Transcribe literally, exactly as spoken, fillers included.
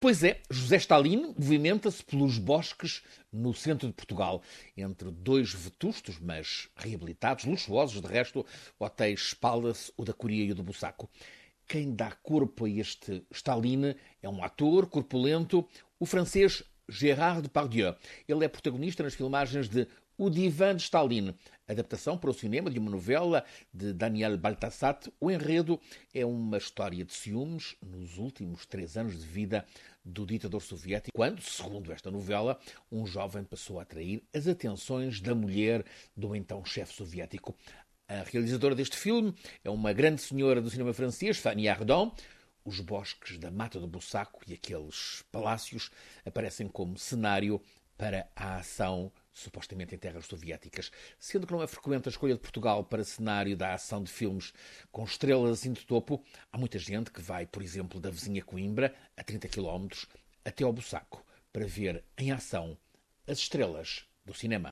Pois é, José Stalin movimenta-se pelos bosques no centro de Portugal, entre dois vetustos, mas reabilitados, luxuosos, de resto, hotéis Palace, o da Coria e o do Bussaco. Quem dá corpo a este Stalin é um ator corpulento, o francês Gérard Depardieu. Ele é protagonista nas filmagens de O Divã de Stalin, adaptação para o cinema de uma novela de Daniel Balthasar. O enredo é uma história de ciúmes nos últimos três anos de vida do ditador soviético, quando, segundo esta novela, um jovem passou a atrair as atenções da mulher do então chefe soviético. A realizadora deste filme é uma grande senhora do cinema francês, Fanny Ardant. Os bosques da Mata do Bussaco e aqueles palácios aparecem como cenário para a ação supostamente em terras soviéticas, sendo que não é frequente a escolha de Portugal para cenário da ação de filmes com estrelas assim de topo. Há muita gente que vai, por exemplo, da vizinha Coimbra, a trinta quilómetros, até ao Bussaco, para ver em ação as estrelas do cinema.